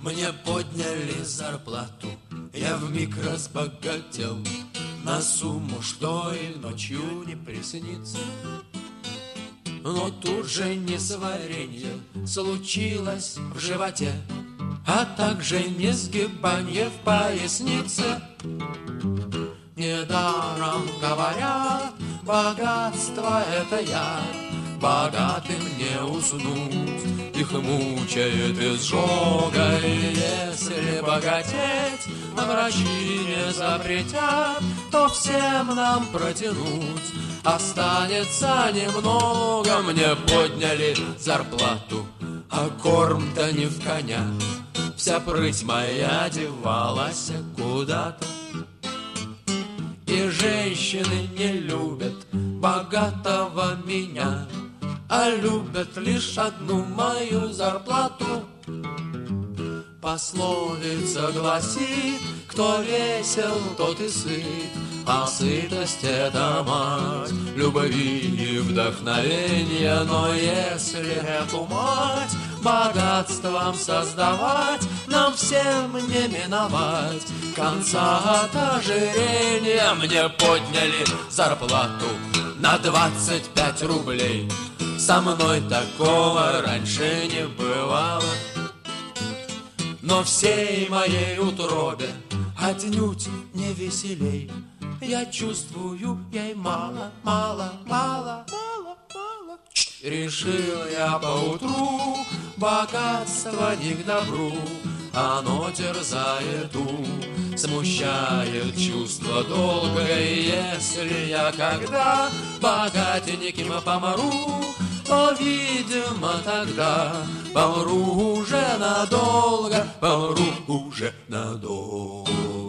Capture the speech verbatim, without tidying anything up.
Мне подняли зарплату, я вмиг разбогател на сумму, что и ночью не приснится. Но тут же несваренье случилось в животе, а также несгибанье в пояснице. Недаром говорят, богатство — это я, богатым не уснуть, их мучает изжога. И если богатеть врачи не запретят, то всем нам протянуть останется немного. Мне подняли зарплату, а корм-то не в коня, вся прыть моя девалась куда-то. И женщины не любят богатого меня, а любят лишь одну мою зарплату. Пословица гласит, кто весел, тот и сыт, а сытость — это мать любви и вдохновения. Но если эту мать богатством создавать, нам всем не миновать конца от ожирения. Мне подняли зарплату на двадцать пять рублей, со мной такого раньше не бывало. Но всей моей утробе отнюдь не веселей, я чувствую ей мало, мало, мало, мало, мало. Решил я поутру, богатство не к добру, оно терзает ум, смущает чувство долга. И если я когда богатеньким помру, то, видимо, тогда помру уже надолго, помру уже надолго.